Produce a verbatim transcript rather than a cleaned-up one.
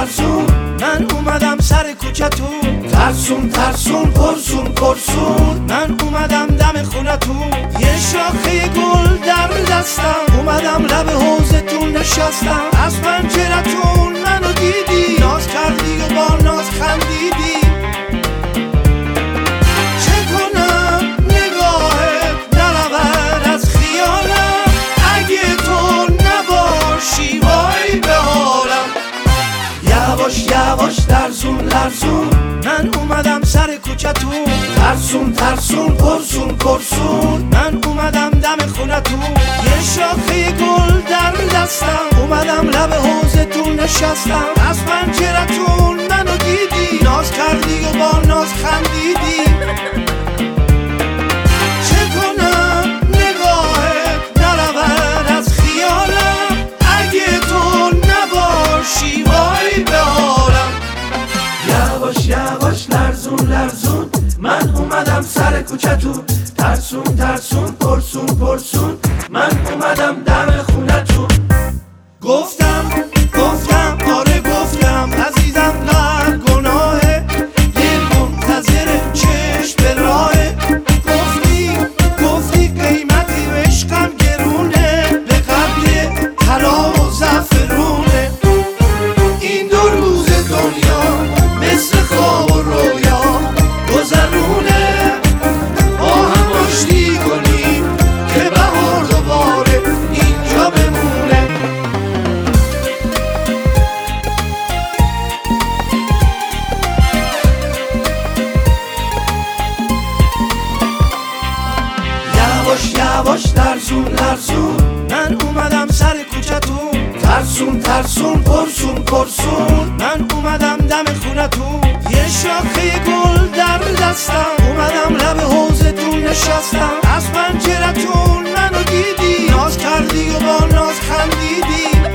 لرزون من اومدم سر کوچتون، ترسون ترسون پرسون پرسون من اومدم دم خونتون. یه شاخه گل در دستم، اومدم لب حوضتون نشستم. از پنجرتون منو دیدی، ناز کردی و با ناز خندیدی. چه کنم نگاهت نرود از خیالم، اگه تو نباشی وای به حالم. یواش یواش لرزون لرزون من اومدم سر کوچتون، ترسون ترسون پرسون پرسون من اومدم دم خونتون. یه شاخه گل در دستم، اومدم لب حوضتون نشستم. از پنجرتون منو دیدی، ناز کردی و با ناز خندیدی. چه کنم نگاهت نرود از خیالم، اگه تو نباشی وای به حالم. یواش یواش لرزون لرزون من اومدم سر کوچتون، ترسون ترسون پرسون پرسون من اومدم دم خونتون. گفتم گفتم آره گفتم عزیزم قدر گناهه، دل منتظر چشم به راهه. گفتی گفتی قیمتی عشقم گرونه، به قدر طلا و زعفرونه. این دو روز دنیا مثل خواب و رویا گذرونه، با هم آشتی کنیم که بهار دوباره اینجا بمونه. یواش یواش لرزون لرزون من اومدم سر کوچتون، ترسون ترسون پرسون پرسون من اومدم دم خونتون. یه شاخه گل در دستم، اومدم لب حوضتون نشستم. از پنجرتون منو دیدی، ناز کردی و با ناز خندیدی.